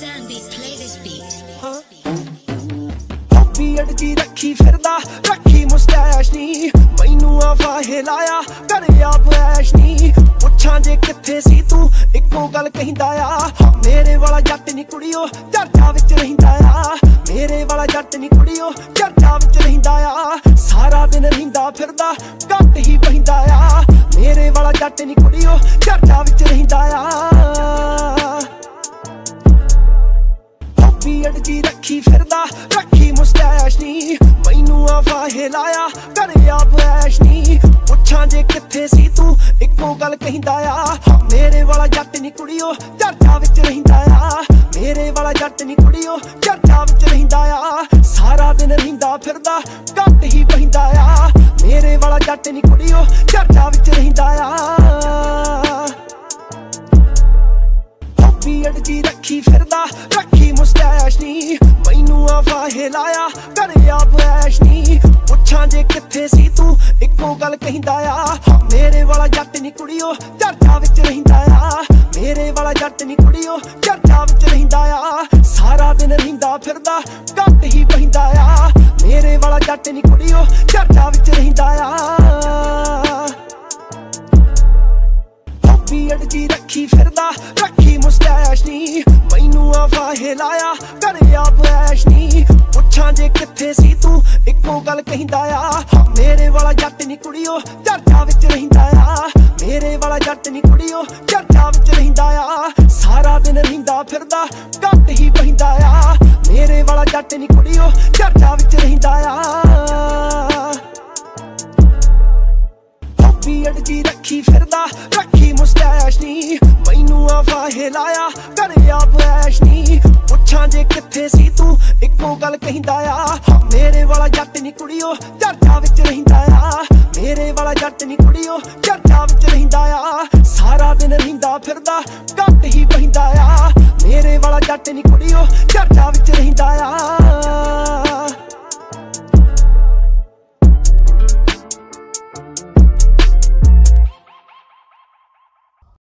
Sandy, play this beat. बीएड जी रखी फिरदा रखी मुस्टैश नी मैनू आ फाहे लाया करे आप ऐश नी पुछां जे किथे सी तू इक्को गल कहिंदा आ मेरे वाला जट नी कुड़ियो चर्चा विच रहिंदा आ मेरे वाला जट नी कुड़ियो चर्चा विच रहिंदा आ सारा दिन रहिंदा फिरदा घट ही बहिंदा आ मेरे वाला जट नी कुड़ियो चर्चा विच रहिंदा आ बीएड जी रखी फिरदा रखी मुस्टैश नी मैनू आ फाहे लाया करे आप ऐश नी पुछां जे किथे सी तू इक्को गल कहिंदा आ मेरे वाला जट नी कुड़ियो चर्चा विच रहिंदा आ मेरे वाला जट नी कुड़ियो चर्चा विच रहिंदा आ सारा दिन रहिंदा फिरदा घट ही बहिंदा आ मेरे वाला जट नी कुड़ियो चर्चा विच रहिंदा आ बीएड जी रखी फिरदा रखी मुस्टैश नी मैनू आ फाहे लाया करे आप ऐश नी पुछां जे किथे सी तू इक्को गल कहिंदा आ मेरे वाला जट नी कुड़ियो चर्चा विच रहिंदा आ मेरे वाला जट नी कुड़ियो चर्चा विच रहिंदा आ सारा दिन रहिंदा फिरदा घट ही बहिंदा आ मेरे वाला जट नी कुड़ियो चर्चा विच रहिंदा आ बीएड जी रखी फिरदा रखी मुस्टैश नी मैनू आ फाहे लाया करे आप ऐश नी पुछां जे किथे सी तू इक्को गल कहिंदा आ मेरे वाला जट नी कुड़ियो चर्चा विच रहिंदा आ मेरे वाला जट नी कुड़ियो चर्चा विच रहिंदा आ सारा दिन रहिंदा फिरदा घट ही बहिंदा आ मेरे वाला जट नी कुड़ियो चर्चा विच रहिंदा आ बीएड जी रखी फिरदा रखी मुस्टैश नी मैनू आ फाहे लाया करे आप ऐश नी पुछां जे किथे सी तू इक्को गल कहिंदा आ मेरे वाला जट नी कुड़ियो चर्चा विच रहिंदा आ मेरे वाला जट नी कुड़ियो चर्चा विच रहिंदा आ सारा दिन रहिंदा फिरदा घट ही बहिंदा आ मेरे वाला जट नी कुड़ियो चर्चा विच रहिंदा आ